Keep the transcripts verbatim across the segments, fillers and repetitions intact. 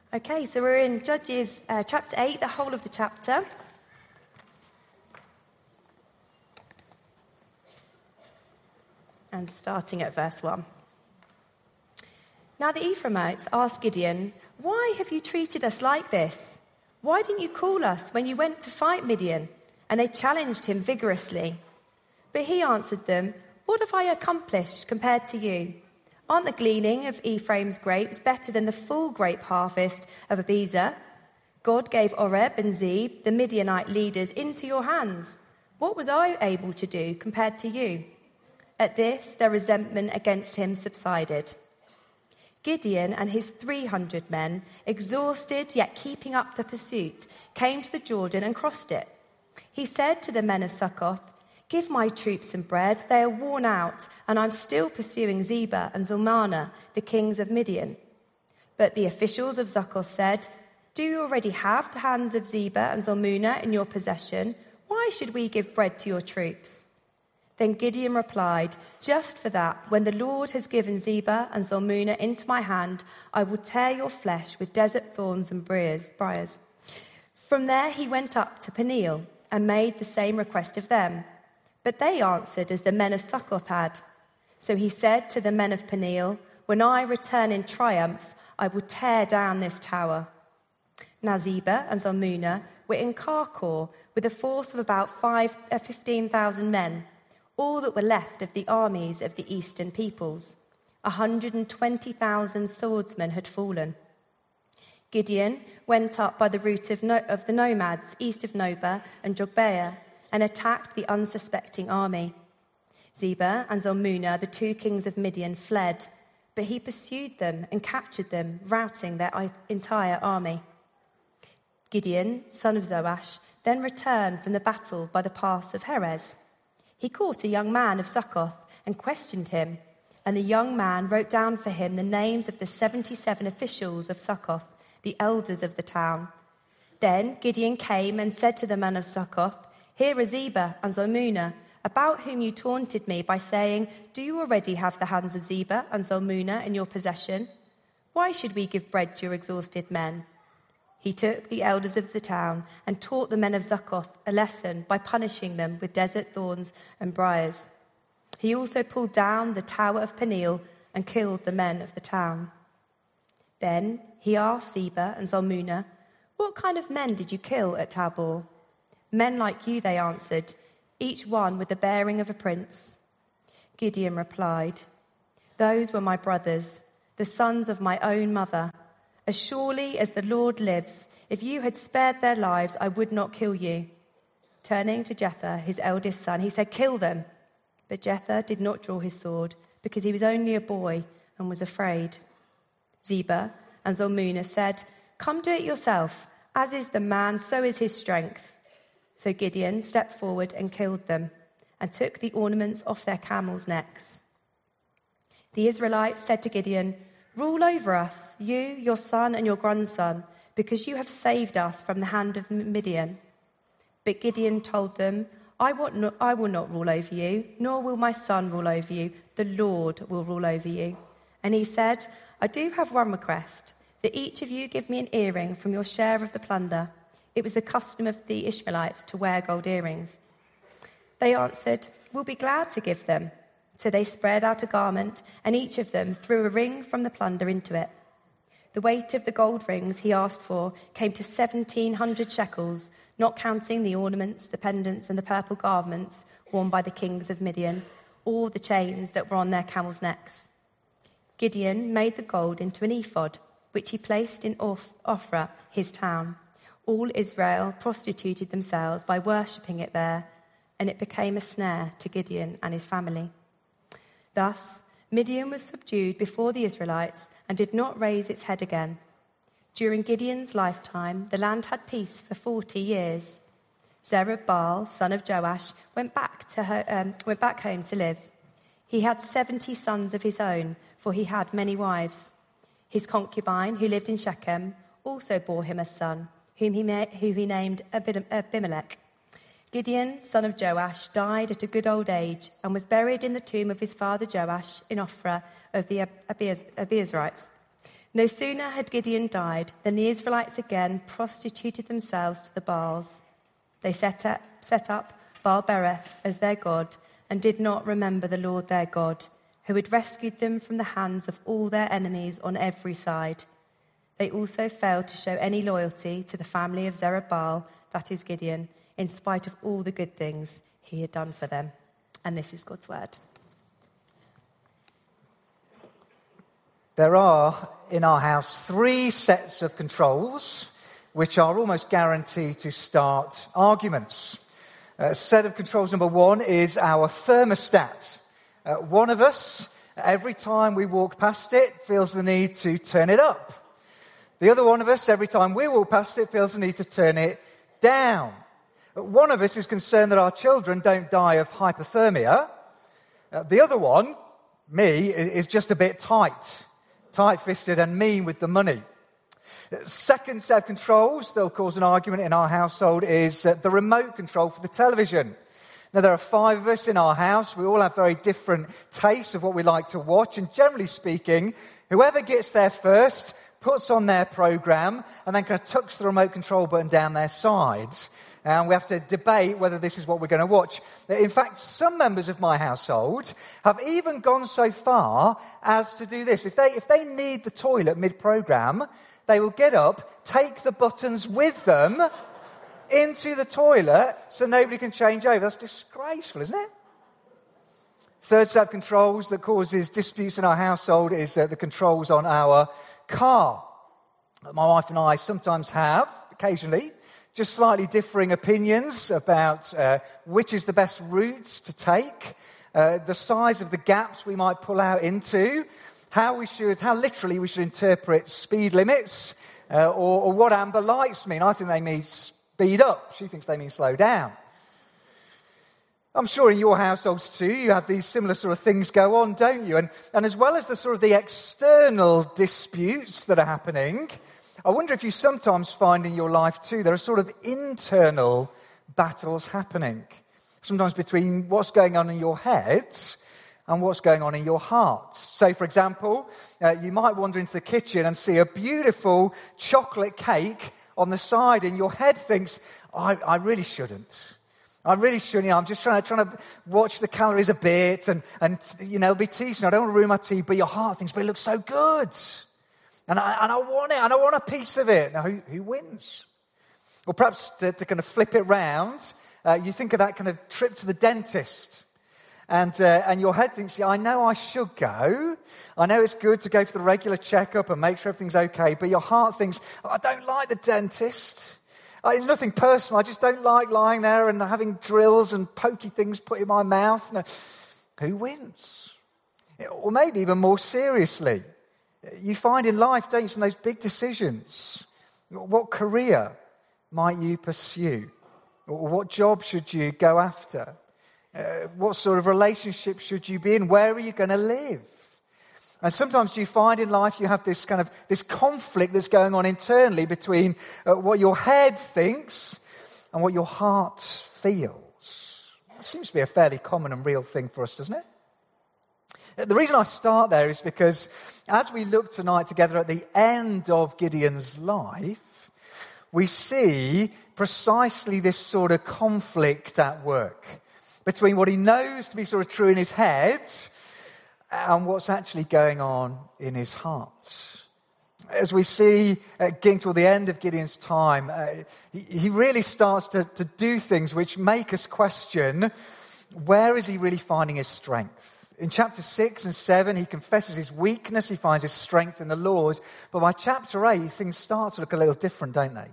Okay, so we're in Judges uh, chapter eight, the whole of the chapter. And starting at verse one. Now the Ephraimites asked Gideon, "Why have you treated us like this? Why didn't you call us when you went to fight Midian?" And they challenged him vigorously. But he answered them, "What have I accomplished compared to you? Aren't the gleaning of Ephraim's grapes better than the full grape harvest of Abiezer? God gave Oreb and Zeeb, the Midianite leaders, into your hands. What was I able to do compared to you?" At this, their resentment against him subsided. Gideon and his three hundred men, exhausted yet keeping up the pursuit, came to the Jordan and crossed it. He said to the men of Succoth, "Give my troops some bread. They are worn out, and I'm still pursuing Zebah and Zalmunna, the kings of Midian." But the officials of Succoth said, "Do you already have the hands of Zebah and Zalmunna in your possession? Why should we give bread to your troops?" Then Gideon replied, "Just for that, when the Lord has given Zebah and Zalmunna into my hand, I will tear your flesh with desert thorns and briars." From there he went up to Peniel and made the same request of them. But they answered as the men of Succoth had. So he said to the men of Peniel, "When I return in triumph, I will tear down this tower." Now Zebah and Zalmunna were in Karkor with a force of about five, uh, fifteen thousand men, all that were left of the armies of the eastern peoples. A hundred and twenty thousand swordsmen had fallen. Gideon went up by the route of, no- of the nomads east of Nobah and Jogbeah, and attacked the unsuspecting army. Zebah and Zalmunna, the two kings of Midian, fled, but he pursued them and captured them, routing their entire army. Gideon, son of Joash, then returned from the battle by the pass of Heres. He caught a young man of Succoth and questioned him, and the young man wrote down for him the names of the seventy-seven officials of Succoth, the elders of the town. Then Gideon came and said to the men of Succoth, "Here are Zebah and Zalmunna, about whom you taunted me by saying, 'Do you already have the hands of Zebah and Zalmunna in your possession? Why should we give bread to your exhausted men?'" He took the elders of the town and taught the men of Succoth a lesson by punishing them with desert thorns and briars. He also pulled down the tower of Peniel and killed the men of the town. Then he asked Zebah and Zalmunna, "What kind of men did you kill at Tabor?" "Men like you," they answered, "each one with the bearing of a prince." Gideon replied, "Those were my brothers, the sons of my own mother. As surely as the Lord lives, if you had spared their lives, I would not kill you." Turning to Jether, his eldest son, he said, "Kill them." But Jether did not draw his sword, because he was only a boy and was afraid. Zebah and Zalmunna said, "Come do it yourself. As is the man, so is his strength." So Gideon stepped forward and killed them, and took the ornaments off their camels' necks. The Israelites said to Gideon, "Rule over us, you, your son, and your grandson, because you have saved us from the hand of Midian." But Gideon told them, I, want not, I will not rule over you, nor will my son rule over you. The Lord will rule over you." And he said, "I do have one request, that each of you give me an earring from your share of the plunder." It was the custom of the Ishmaelites to wear gold earrings. They answered, "We'll be glad to give them." So they spread out a garment, and each of them threw a ring from the plunder into it. The weight of the gold rings he asked for came to seventeen hundred shekels, not counting the ornaments, the pendants, and the purple garments worn by the kings of Midian, or the chains that were on their camels' necks. Gideon made the gold into an ephod, which he placed in Ophrah, his town. All Israel prostituted themselves by worshipping it there, and it became a snare to Gideon and his family. Thus, Midian was subdued before the Israelites and did not raise its head again. During Gideon's lifetime, the land had peace for forty years. Zerubbabel, son of Joash, went back to her, um, went back home to live. He had seventy sons of his own, for he had many wives. His concubine, who lived in Shechem, also bore him a son, whom he, ma- who he named Abimelech. Gideon, son of Joash, died at a good old age and was buried in the tomb of his father Joash in Ophrah of the Abiezrites. No sooner had Gideon died than the Israelites again prostituted themselves to the Baals. They set up, set up Baal-bereth as their god and did not remember the Lord their God, who had rescued them from the hands of all their enemies on every side. They also failed to show any loyalty to the family of Zerubbabel, that is Gideon, in spite of all the good things he had done for them. And this is God's word. There are, in our house, three sets of controls which are almost guaranteed to start arguments. Uh, set of controls number one is our thermostat. Uh, one of us, every time we walk past it, feels the need to turn it up. The other one of us, every time we walk past it, feels the need to turn it down. One of us is concerned that our children don't die of hypothermia. Uh, the other one, me, is just a bit tight. Tight-fisted and mean with the money. Second set of controls that'll cause an argument in our household is uh, the remote control for the television. Now, there are five of us in our house. We all have very different tastes of what we like to watch. And generally speaking, whoever gets there first puts on their program and then kind of tucks the remote control button down their sides. And we have to debate whether this is what we're going to watch. In fact, some members of my household have even gone so far as to do this. If they, if they need the toilet mid-program, they will get up, take the buttons with them into the toilet so nobody can change over. That's disgraceful, isn't it? Third set of controls that causes disputes in our household is uh, the controls on our car. My wife and I sometimes have, occasionally, just slightly differing opinions about uh, which is the best route to take, uh, the size of the gaps we might pull out into, how we should, how literally we should interpret speed limits, uh, or, or what amber lights mean. I think they mean speed up. She thinks they mean slow down. I'm sure in your households too, you have these similar sort of things go on, don't you? And, and as well as the sort of the external disputes that are happening, I wonder if you sometimes find in your life too, there are sort of internal battles happening. Sometimes between what's going on in your head and what's going on in your heart. So, for example, uh, you might wander into the kitchen and see a beautiful chocolate cake on the side, and your head thinks, I, I really shouldn't. I really shouldn't. You know, I'm just trying to, trying to watch the calories a bit, and, and you know, it'll be tea soon. I don't want to ruin my tea, but your heart thinks, but it looks so good. And I, and I want it, and I want a piece of it. Now, who, who wins? Or perhaps to, to kind of flip it round, uh, you think of that kind of trip to the dentist. And uh, and your head thinks, yeah, I know I should go. I know it's good to go for the regular checkup and make sure everything's okay. But your heart thinks, oh, I don't like the dentist. I, nothing personal. I just don't like lying there and having drills and pokey things put in my mouth. No. Who wins? Or maybe even more seriously, you find in life, don't you, some of those big decisions. What career might you pursue? Or what job should you go after? Uh, what sort of relationship should you be in? Where are you going to live? And sometimes do you find in life you have this kind of this conflict that's going on internally between uh, what your head thinks and what your heart feels. It seems to be a fairly common and real thing for us, doesn't it? The reason I start there is because as we look tonight together at the end of Gideon's life, we see precisely this sort of conflict at work between what he knows to be sort of true in his head and what's actually going on in his heart. As we see uh, getting toward the end of Gideon's time, uh, he, he really starts to, to do things which make us question, where is he really finding his strength? In chapter six and seven, he confesses his weakness, he finds his strength in the Lord. But by chapter eight, things start to look a little different, don't they?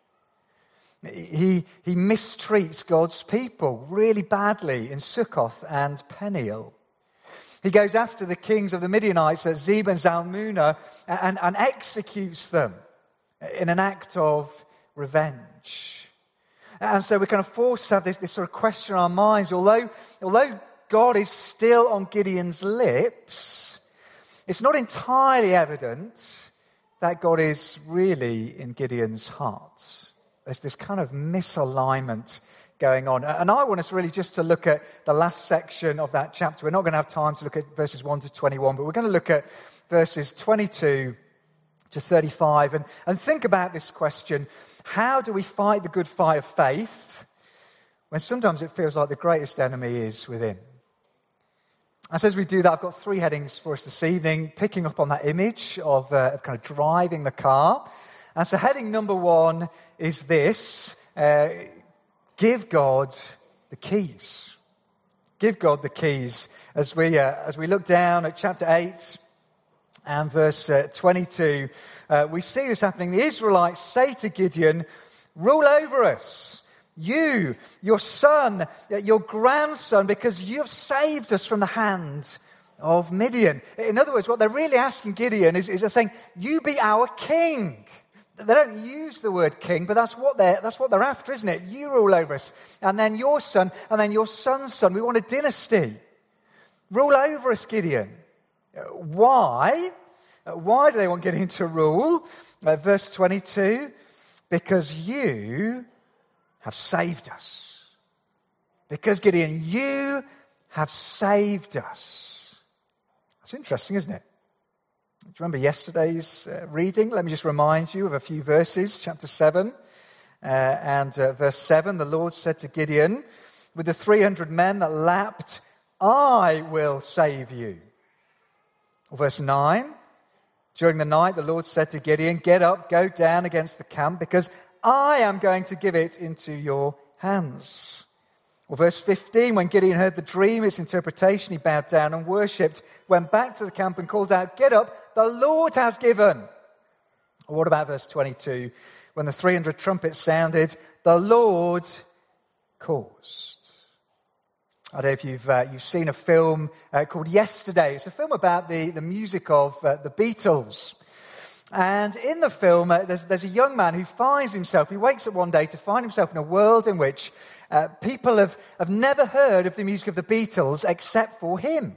He, he mistreats God's people really badly in Sukkoth and Peniel. He goes after the kings of the Midianites at Zeb and Zalmunna and, and executes them in an act of revenge. And so we're kind of forced to have this, this sort of question in our minds. Although, although God is still on Gideon's lips, it's not entirely evident that God is really in Gideon's heart. There's this kind of misalignment going on. And I want us really just to look at the last section of that chapter. We're not going to have time to look at verses one to twenty-one, but we're going to look at verses twenty-two to thirty-five. And, and think about this question. How do we fight the good fight of faith when sometimes it feels like the greatest enemy is within? And so as we do that, I've got three headings for us this evening, picking up on that image of, uh, of kind of driving the car. And so heading number one is this, uh, give God the keys. Give God the keys. As we, uh, as we look down at chapter eight and verse uh, twenty-two, uh, we see this happening. The Israelites say to Gideon, rule over us. You, your son, your grandson, because you have saved us from the hand of Midian. In other words, what they're really asking Gideon is, is they're saying, you be our king. They don't use the word king, but that's what they're, that's what they're after, isn't it? You rule over us, and then your son, and then your son's son. We want a dynasty. Rule over us, Gideon. Why? Why do they want Gideon to rule? Uh, verse twenty-two, because you have saved us. Because, Gideon, you have saved us. That's interesting, isn't it? Do you remember yesterday's uh, reading? Let me just remind you of a few verses. Chapter seven uh, and uh, verse seven. The Lord said to Gideon, with the three hundred men that lapped, I will save you. Or verse nine. During the night, the Lord said to Gideon, get up, go down against the camp, because I am going to give it into your hands. Or verse fifteen, when Gideon heard the dream, its interpretation, he bowed down and worshipped, went back to the camp and called out, get up, the Lord has given. Or what about verse twenty-two, when the three hundred trumpets sounded, the Lord caused. I don't know if you've, uh, you've seen a film uh, called Yesterday. It's a film about the, the music of uh, the Beatles. And in the film, uh, there's, there's a young man who finds himself, he wakes up one day to find himself in a world in which uh, people have, have never heard of the music of the Beatles except for him.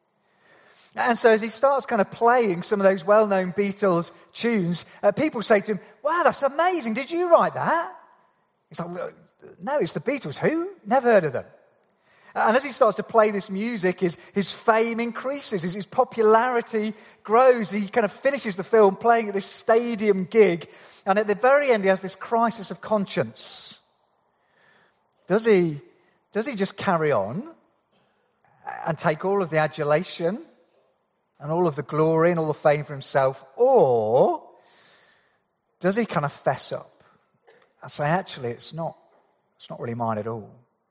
And so as he starts kind of playing some of those well-known Beatles tunes, uh, people say to him, wow, that's amazing. Did you write that? He's like, well, no, it's the Beatles. Who? Never heard of them. And as he starts to play this music, his, his fame increases, his, his popularity grows. He kind of finishes the film playing at this stadium gig. And at the very end, he has this crisis of conscience. Does he, does he just carry on and take all of the adulation and all of the glory and all the fame for himself? Or does he kind of fess up and say, actually, it's not, it's not really mine at all?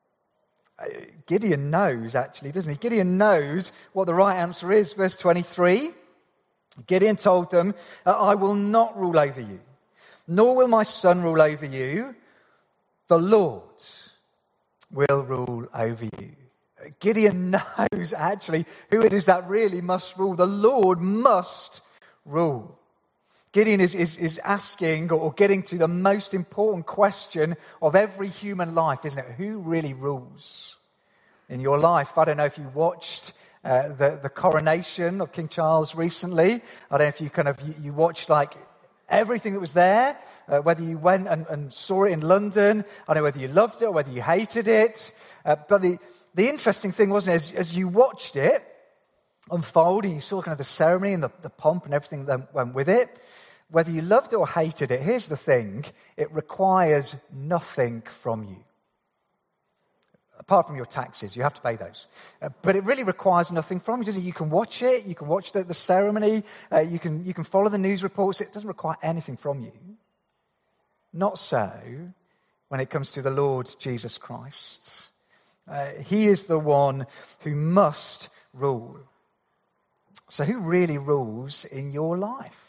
Gideon knows, actually, doesn't he? Gideon knows what the right answer is. Verse twenty-three, Gideon told them, I will not rule over you, nor will my son rule over you. The Lord will rule over you. Gideon knows, actually, who it is that really must rule. The Lord must rule. Gideon is, is, is asking or getting to the most important question of every human life, isn't it? Who really rules in your life? I don't know if you watched uh, the, the coronation of King Charles recently. I don't know if you kind of, you, you watched like everything that was there, uh, whether you went and, and saw it in London. I don't know whether you loved it or whether you hated it. Uh, but the, the interesting thing, wasn't it, as, as you watched it unfold and you saw kind of the ceremony and the, the pomp and everything that went with it, whether you loved it or hated it, here's the thing, it requires nothing from you. Apart from your taxes, you have to pay those. Uh, but it really requires nothing from you, does it? You can watch it, you can watch the, the ceremony, uh, you can you can follow the news reports. It doesn't require anything from you. Not so when it comes to the Lord Jesus Christ. Uh, he is the one who must rule. So who really rules in your life?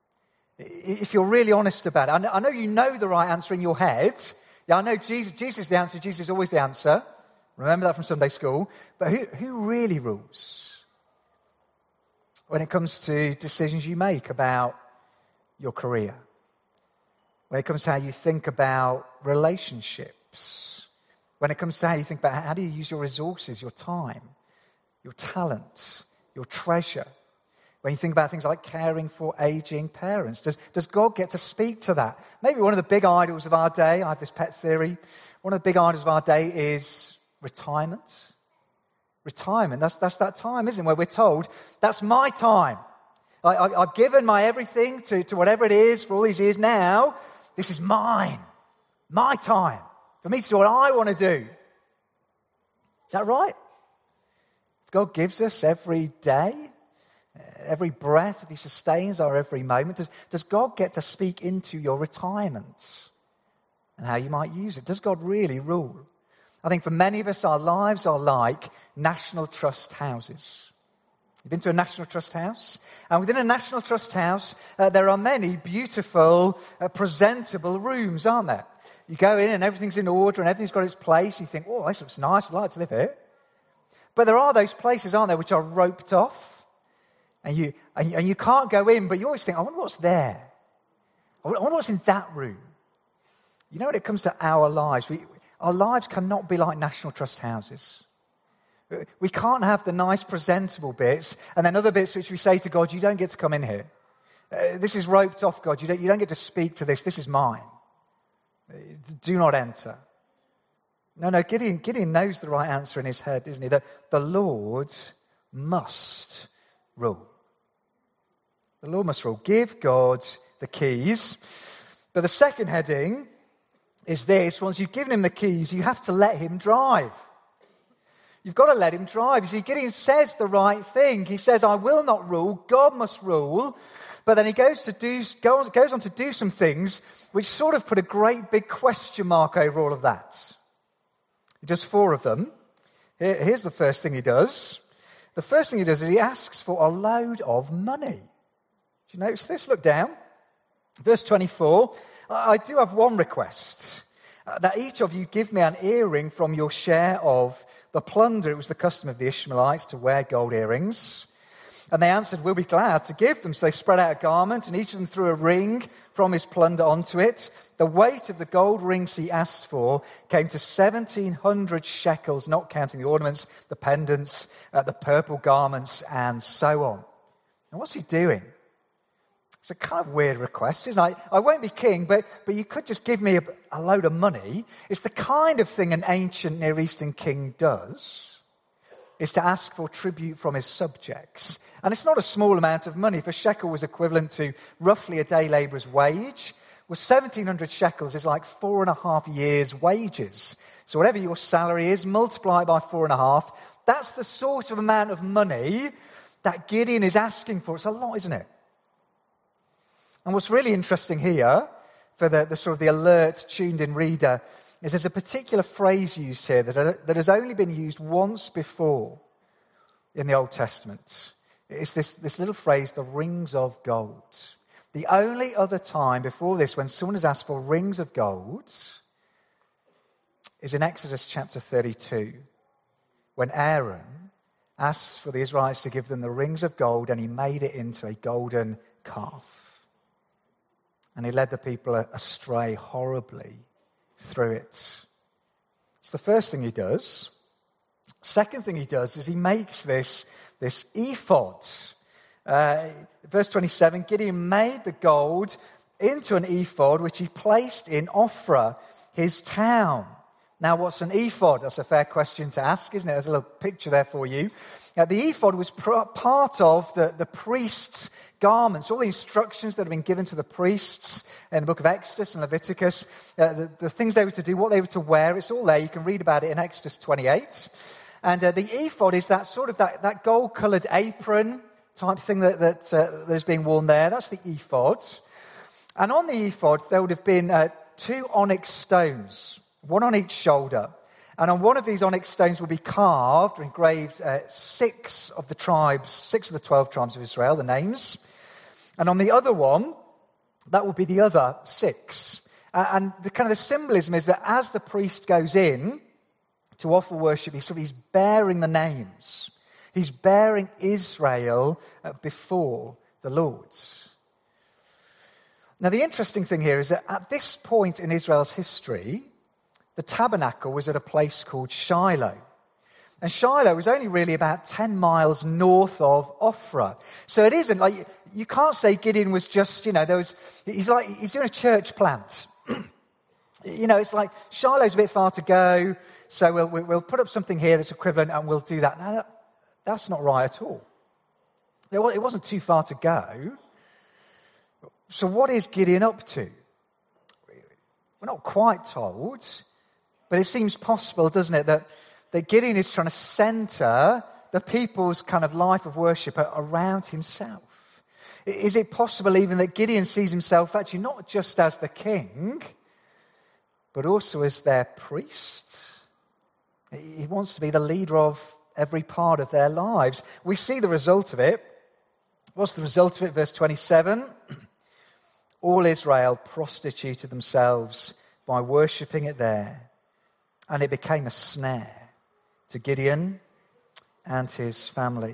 If you're really honest about it, I know you know the right answer in your head. Yeah, I know Jesus, Jesus is the answer. Jesus is always the answer. Remember that from Sunday school. But who, who really rules when it comes to decisions you make about your career? When it comes to how you think about relationships? When it comes to how you think about how do you use your resources, your time, your talent, your treasure? When you think about things like caring for aging parents, does, does God get to speak to that? Maybe one of the big idols of our day, I have this pet theory, one of the big idols of our day is retirement. Retirement, that's, that's that time, isn't it, where we're told, that's my time. I, I, I've given my everything to, to whatever it is for all these years. Now, this is mine. My time. For me to do what I want to do. Is that right? If God gives us every day, every breath, if he sustains our every moment, does, does God get to speak into your retirement and how you might use it? Does God really rule? I think for many of us, our lives are like National Trust houses. You've been to a National Trust house? And within a National Trust house, uh, there are many beautiful, uh, presentable rooms, aren't there? You go in and everything's in order and everything's got its place. You think, oh, this looks nice. I'd like to live here. But there are those places, aren't there, which are roped off. And you, and you, and you can't go in, but you always think, I wonder what's there. I wonder what's in that room. You know, when it comes to our lives, we, our lives cannot be like National Trust houses. We can't have the nice, presentable bits, and then other bits which we say to God, you don't get to come in here. Uh, this is roped off, God. You don't, you don't get to speak to this. This is mine. Do not enter. No, no, Gideon, Gideon knows the right answer in his head, isn't he? That the Lord must rule. The Lord must rule. Give God the keys. But the second heading is this. Once you've given him the keys, you have to let him drive. You've got to let him drive. You see, Gideon says the right thing. He says, I will not rule. God must rule. But then he goes to do goes, goes on to do some things which sort of put a great big question mark over all of that. He does four of them. Here, here's the first thing he does. The first thing he does is he asks for a load of money. Do you notice this? Look down. Verse twenty-four. I do have one request. Uh, that each of you give me an earring from your share of the plunder. It was the custom of the Ishmaelites to wear gold earrings. And they answered, we'll be glad to give them. So they spread out a garment, and each of them threw a ring from his plunder onto it. The weight of the gold rings he asked for came to seventeen hundred shekels, not counting the ornaments, the pendants, uh, the purple garments, and so on. And what's he doing? It's a kind of weird request, isn't it? I, I won't be king, but, but you could just give me a, a load of money. It's the kind of thing an ancient Near Eastern king does. Is to ask for tribute from his subjects. And it's not a small amount of money. If a shekel was equivalent to roughly a day labourer's wage, well, seventeen hundred shekels is like four and a half years' wages. So whatever your salary is, multiply it by four and a half. That's the sort of amount of money that Gideon is asking for. It's a lot, isn't it? And what's really interesting here, for the, the sort of the alert, tuned-in reader, is there's a particular phrase used here that, that has only been used once before in the Old Testament. It's this, this little phrase, the rings of gold. The only other time before this when someone has asked for rings of gold is in Exodus chapter thirty-two, when Aaron asked for the Israelites to give them the rings of gold, and he made it into a golden calf. And he led the people astray horribly through it. It's the first thing he does. Second thing he does is he makes this, this ephod. Uh, verse twenty-seven, Gideon made the gold into an ephod, which he placed in Ophrah, his town. Now, what's an ephod? That's a fair question to ask, isn't it? There's a little picture there for you. Now, the ephod was pr- part of the, the priest's garments, all the instructions that have been given to the priests in the book of Exodus and Leviticus, uh, the, the things they were to do, what they were to wear. It's all there. You can read about it in Exodus twenty-eight. And uh, the ephod is that sort of that, that gold-coloured apron type thing that, that, uh, that is being worn there. That's the ephod. And on the ephod, there would have been uh, two onyx stones, one on each shoulder. And on one of these onyx stones will be carved or engraved uh, six of the tribes, six of the twelve tribes of Israel, the names. And on the other one, that will be the other six. Uh, and the kind of the symbolism is that as the priest goes in to offer worship, he's, sort of, he's bearing the names. He's bearing Israel uh, before the Lord. Now, the interesting thing here is that at this point in Israel's history, the tabernacle was at a place called Shiloh. And Shiloh was only really about ten miles north of Ophrah. So it isn't like, you can't say Gideon was just, you know, there was, he's like, he's doing a church plant. You know, it's like, Shiloh's a bit far to go, so we'll, we'll put up something here that's equivalent and we'll do that. Now, that, that's not right at all. It wasn't too far to go. So what is Gideon up to? We're not quite told, but it seems possible, doesn't it, that, that Gideon is trying to center the people's kind of life of worship around himself. Is it possible even that Gideon sees himself actually not just as the king, but also as their priest? He wants to be the leader of every part of their lives. We see the result of it. What's the result of it? Verse twenty-seven. All Israel prostituted themselves by worshipping it there, and it became a snare to Gideon and his family.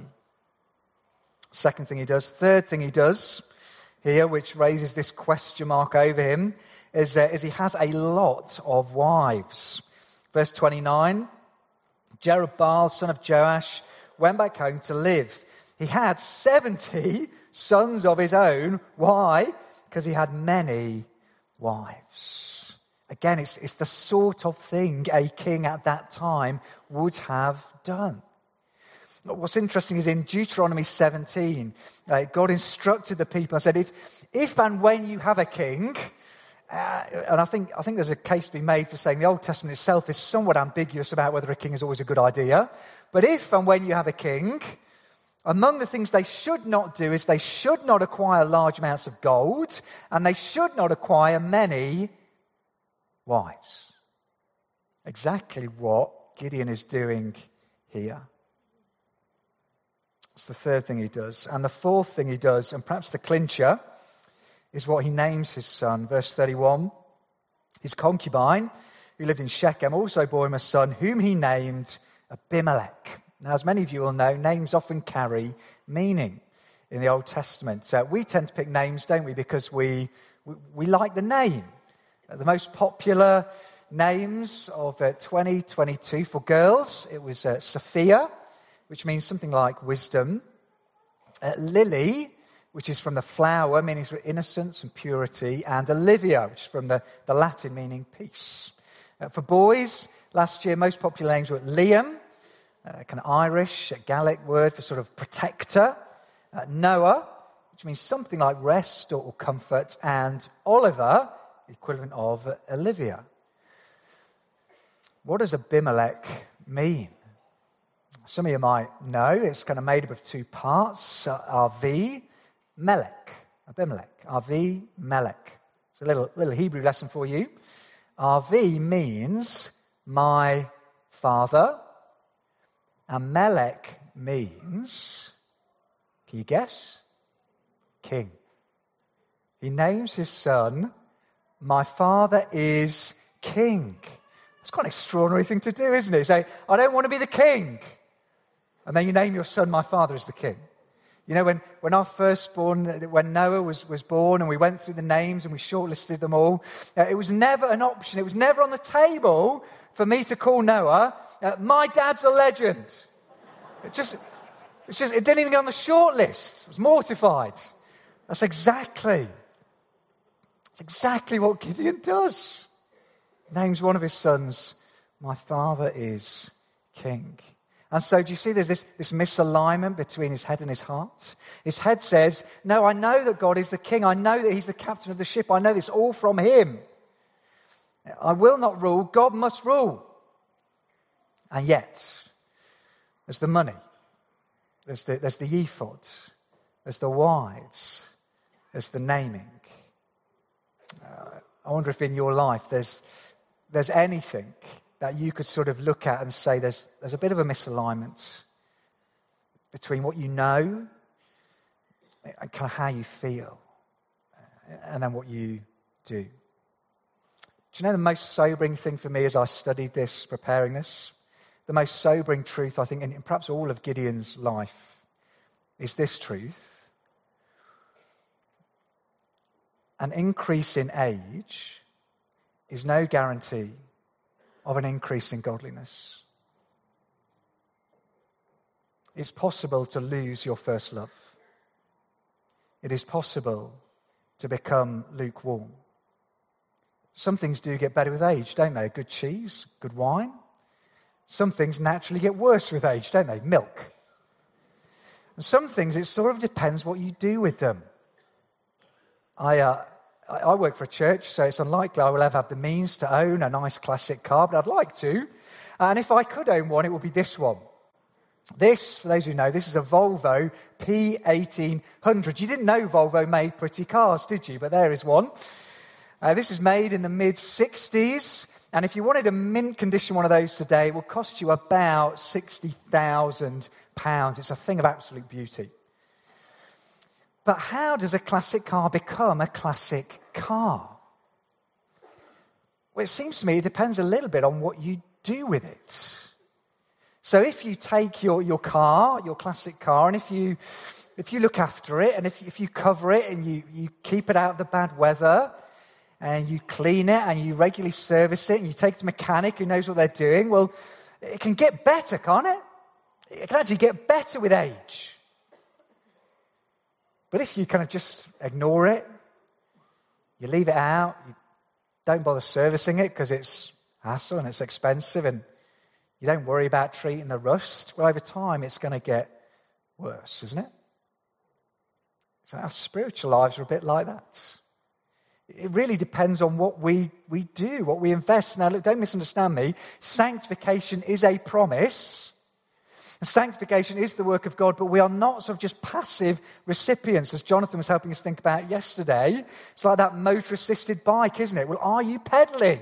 Second thing he does. Third thing he does here, which raises this question mark over him, is, uh, is he has a lot of wives. Verse twenty-nine, Jerubbaal, son of Joash, went back home to live. He had seventy sons of his own. Why? Because he had many wives. Again, it's, it's the sort of thing a king at that time would have done. What's interesting is in Deuteronomy seventeen, uh, God instructed the people and said, if, if and when you have a king, uh, and I think, I think there's a case to be made for saying the Old Testament itself is somewhat ambiguous about whether a king is always a good idea. But if and when you have a king, among the things they should not do is they should not acquire large amounts of gold, and they should not acquire many wives. Exactly what Gideon is doing here. It's the third thing he does. And the fourth thing he does, and perhaps the clincher, is what he names his son. Verse thirty-one, his concubine, who lived in Shechem, also bore him a son, whom he named Abimelech. Now, as many of you will know, names often carry meaning in the Old Testament. Uh, we tend to pick names, don't we, because we we, we like the name. Uh, the most popular names of uh, twenty twenty-two for girls, it was uh, Sophia, which means something like wisdom. Uh, Lily, which is from the flower, meaning sort of innocence and purity. And Olivia, which is from the, the Latin meaning peace. Uh, for boys, last year, most popular names were Liam, uh, kind of Irish, a Gaelic word for sort of protector. Uh, Noah, which means something like rest or, or comfort. And Oliver, the equivalent of uh, Olivia. What does Abimelech mean? Some of you might know it's kind of made up of two parts. Uh, Avi, Melech. Abimelech. Avi, Melech. It's a little, little Hebrew lesson for you. Avi means my father. And Melech means, can you guess? King. He names his son, my father is king. It's quite an extraordinary thing to do, isn't it? Say, I don't want to be the king. And then you name your son, my father is the king. You know, when, when our firstborn, when Noah was, was born and we went through the names and we shortlisted them all, uh, it was never an option. It was never on the table for me to call Noah, uh, my dad's a legend. It just, it's just, it didn't even go on the short list. I was mortified. That's exactly, that's exactly what Gideon does. Names one of his sons, my father is king. And so do you see there's this, this misalignment between his head and his heart? His head says, no, I know that God is the king. I know that he's the captain of the ship. I know this all from him. I will not rule. God must rule. And yet, there's the money. There's the, there's the ephod. There's the wives. There's the naming. Uh, I wonder if in your life there's there's anything that you could sort of look at and say there's there's a bit of a misalignment between what you know and kind of how you feel and then what you do. Do you know the most sobering thing for me as I studied this, preparing this? The most sobering truth, I think, in perhaps all of Gideon's life is this truth. An increase in age is no guarantee of an increase in godliness. It's possible to lose your first love. It is possible to become lukewarm. Some things do get better with age, don't they? Good cheese, good wine. Some things naturally get worse with age, don't they? Milk. And some things, it sort of depends what you do with them. I, uh, I work for a church, so it's unlikely I will ever have the means to own a nice classic car, but I'd like to. And if I could own one, it would be this one. This, for those who know, this is a Volvo P eighteen hundred. You didn't know Volvo made pretty cars, did you? But there is one. Uh, this is made in the mid-sixties. And if you wanted a mint condition one of those today, it will cost you about sixty thousand pounds. It's a thing of absolute beauty. But how does a classic car become a classic car? Well, it seems to me it depends a little bit on what you do with it. So if you take your, your car, your classic car, and if you if you look after it, and if, if you cover it, and you, you keep it out of the bad weather, and you clean it, and you regularly service it, and you take it to a mechanic who knows what they're doing, well, it can get better, can't it? It can actually get better with age. But if you kind of just ignore it, you leave it out, you don't bother servicing it because it's hassle and it's expensive, and you don't worry about treating the rust, well, over time, it's going to get worse, isn't it? So our spiritual lives are a bit like that. It really depends on what we, we do, what we invest. Now, look, don't misunderstand me. Sanctification is a promise. Sanctification is the work of God, but we are not sort of just passive recipients, as Jonathan was helping us think about yesterday. It's like that motor-assisted bike, isn't it? Well, are you pedaling?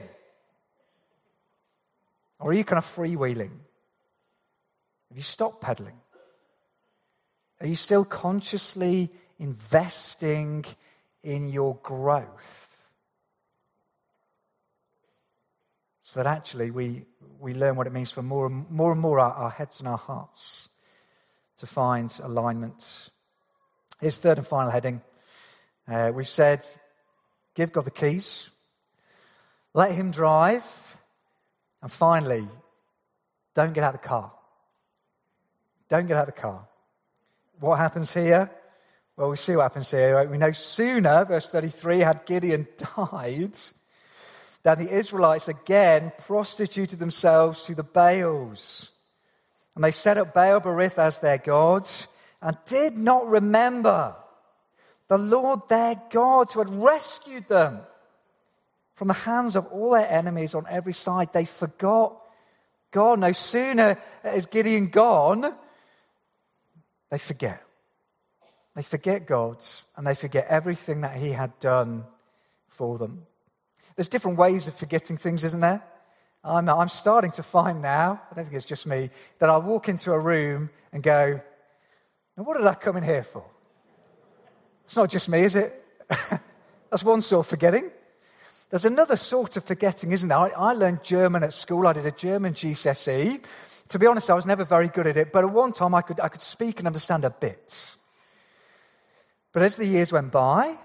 Or are you kind of freewheeling? Have you stopped pedaling? Are you still consciously investing in your growth? So that actually we, we learn what it means for more and more, and more our, our heads and our hearts to find alignment. Here's third and final heading. Uh, we've said, give God the keys. Let him drive. And finally, don't get out of the car. Don't get out of the car. What happens here? Well, we see what happens here. Right? We know sooner, verse thirty-three, had Gideon died, than the Israelites again prostituted themselves to the Baals. And they set up Baal-berith as their gods and did not remember the Lord their God who had rescued them from the hands of all their enemies on every side. They forgot God. No sooner is Gideon gone, they forget. They forget God, and they forget everything that he had done for them. There's different ways of forgetting things, isn't there? I'm, I'm starting to find now, I don't think it's just me, that I'll walk into a room and go, now what did I come in here for? It's not just me, is it? That's one sort of forgetting. There's another sort of forgetting, isn't there? I, I learned German at school. I did a German G C S E. To be honest, I was never very good at it, but at one time I could I could speak and understand a bit. But as the years went by,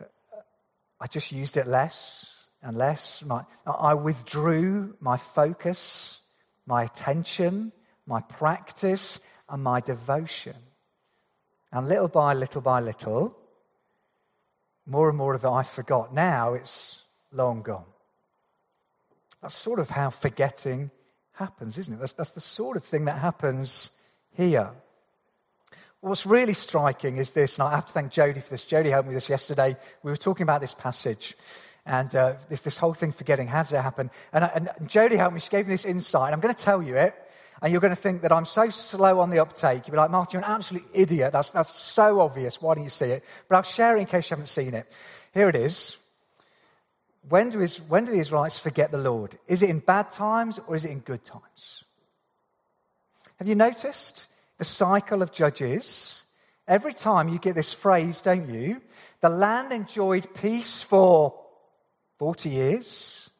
I just used it less and less. My, I withdrew my focus, my attention, my practice, and my devotion. And little by little by little, more and more of it I forgot. Now it's long gone. That's sort of how forgetting happens, isn't it? That's, that's the sort of thing that happens here. What's really striking is this, and I have to thank Jodie for this. Jodie helped me with this yesterday. We were talking about this passage, and uh, this, this whole thing, forgetting, how does it happen? And, and Jodie helped me. She gave me this insight, and I'm going to tell you it, and you're going to think that I'm so slow on the uptake. You'll be like, Martin, you're an absolute idiot. That's, that's so obvious. Why don't you see it? But I'll share it in case you haven't seen it. Here it is. When do, his, when do the Israelites forget the Lord? Is it in bad times or is it in good times? Have you noticed the cycle of Judges? Every time you get this phrase, don't you? The land enjoyed peace for forty years.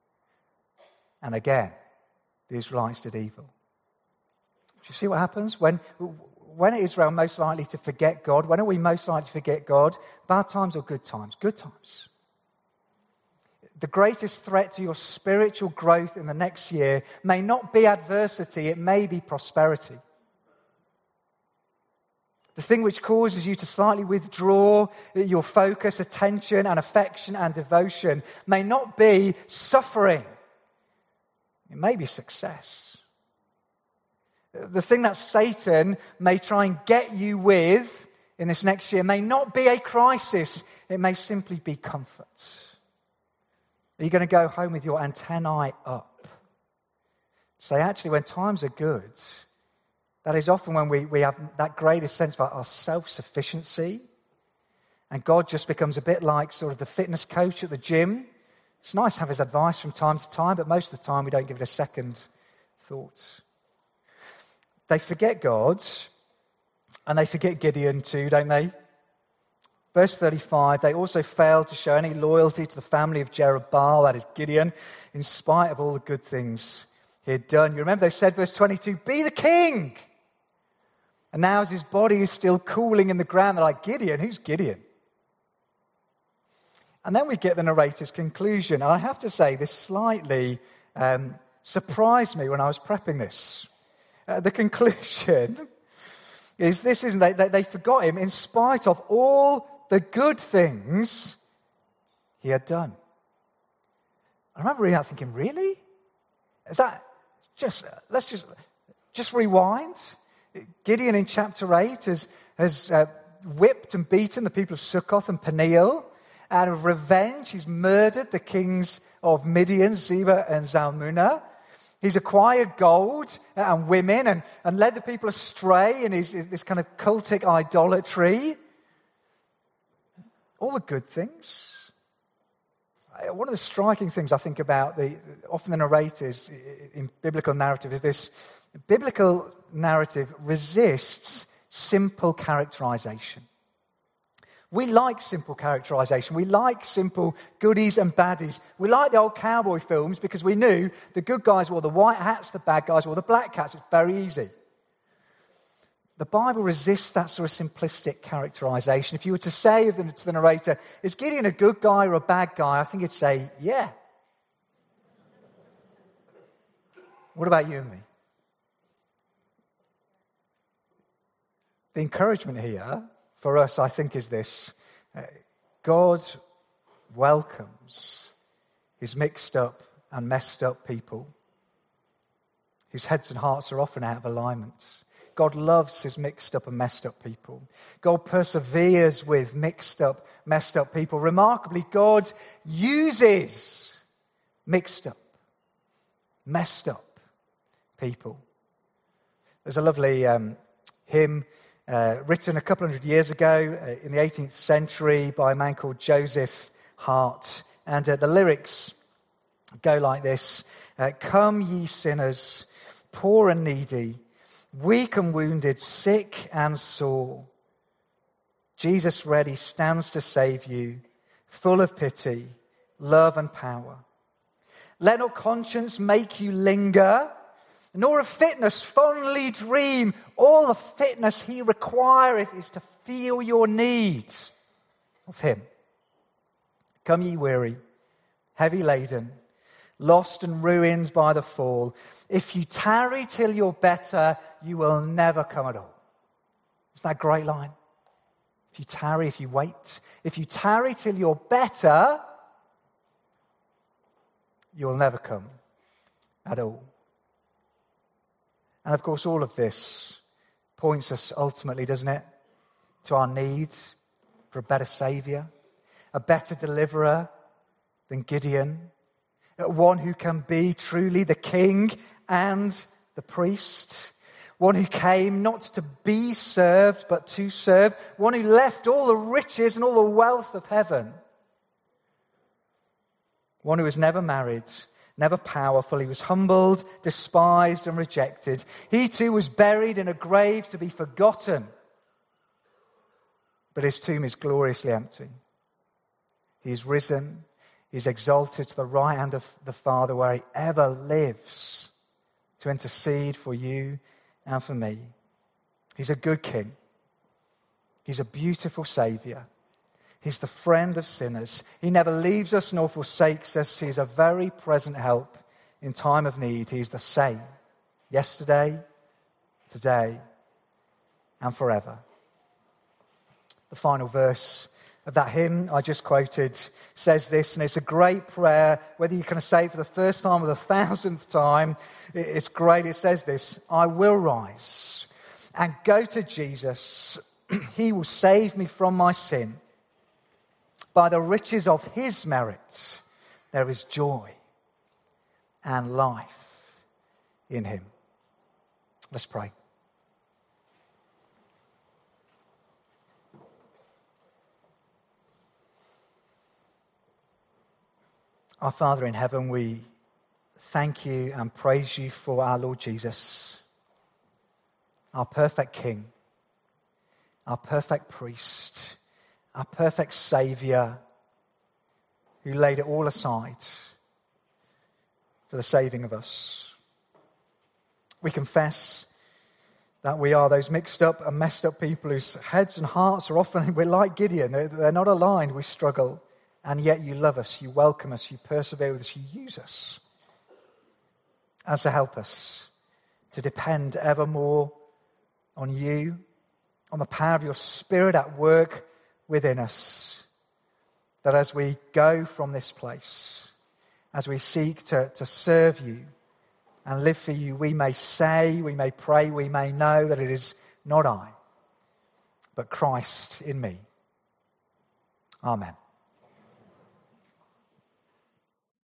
And again, the Israelites did evil. Do you see what happens? When, when is Israel most likely to forget God? When are we most likely to forget God? Bad times or good times? Good times. The greatest threat to your spiritual growth in the next year may not be adversity, it may be prosperity. The thing which causes you to slightly withdraw your focus, attention, and affection and devotion may not be suffering. It may be success. The thing that Satan may try and get you with in this next year may not be a crisis. It may simply be comfort. Are you going to go home with your antennae up? Say, actually, when times are good, that is often when we, we have that greatest sense of our, our self-sufficiency. And God just becomes a bit like sort of the fitness coach at the gym. It's nice to have his advice from time to time, but most of the time we don't give it a second thought. They forget God, and they forget Gideon too, don't they? Verse thirty-five, they also failed to show any loyalty to the family of Jerubbaal, that is Gideon, in spite of all the good things he had done. You remember they said, verse twenty-two, be the king. And now as his body is still cooling in the ground, they're like, Gideon? Who's Gideon? And then we get the narrator's conclusion. And I have to say, this slightly um, surprised me when I was prepping this. Uh, the conclusion is this, isn't they? They, they forgot him in spite of all the good things he had done. I remember reading that thinking, really? Is that just, let's just, just rewind. Gideon in chapter eight has, has uh, whipped and beaten the people of Sukkoth and Peniel. Out of revenge, he's murdered the kings of Midian, Zebah and Zalmunna. He's acquired gold and women and, and led the people astray in his, this kind of cultic idolatry. All the good things. One of the striking things I think about the often the narrators in biblical narrative is this: biblical narrative resists simple characterization. We like simple characterization. We like simple goodies and baddies. We like the old cowboy films because we knew the good guys wore the white hats, the bad guys wore the black hats. It's very easy. The Bible resists that sort of simplistic characterization. If you were to say to the narrator, is Gideon a good guy or a bad guy? I think he'd say, yeah. What about you and me? The encouragement here for us, I think, is this. Uh, God welcomes his mixed up and messed up people whose heads and hearts are often out of alignment. God loves his mixed up and messed up people. God perseveres with mixed up, messed up people. Remarkably, God uses mixed up, messed up people. There's a lovely um, hymn Uh, written a couple hundred years ago uh, in the eighteenth century by a man called Joseph Hart. And uh, the lyrics go like this. Uh, Come ye sinners, poor and needy, weak and wounded, sick and sore. Jesus ready stands to save you, full of pity, love and power. Let not conscience make you linger, nor of fitness fondly dream. All the fitness he requireth is to feel your need of him. Come ye weary, heavy laden, lost and ruined by the fall. If you tarry till you're better, you will never come at all. Isn't that a great line? If you tarry, if you wait, if you tarry till you're better, you'll never come at all. And of course, all of this points us ultimately, doesn't it, to our need for a better Saviour, a better deliverer than Gideon, one who can be truly the king and the priest, one who came not to be served but to serve, one who left all the riches and all the wealth of heaven, one who was never married, never powerful. He was humbled, despised, and rejected. He too was buried in a grave to be forgotten. But his tomb is gloriously empty. He is risen. He is exalted to the right hand of the Father, where he ever lives to intercede for you and for me. He's a good king. He's a beautiful Saviour. He's the friend of sinners. He never leaves us nor forsakes us. He's a very present help in time of need. He's the same yesterday, today, and forever. The final verse of that hymn I just quoted says this, and it's a great prayer, whether you can say it for the first time or the thousandth time, it's great. It says this: I will rise and go to Jesus. He will save me from my sin. By the riches of his merit, there is joy and life in him. Let's pray. Our Father in heaven, we thank you and praise you for our Lord Jesus, our perfect King, our perfect priest, our perfect Saviour, who laid it all aside for the saving of us. We confess that we are those mixed up and messed up people whose heads and hearts are often, we're like Gideon, they're, they're not aligned, we struggle. And yet you love us, you welcome us, you persevere with us, you use us as to help us to depend ever more on you, on the power of your Spirit at work within us. That as we go from this place, as we seek to, to serve you and live for you, we may say, we may pray, we may know that it is not I, but Christ in me. Amen.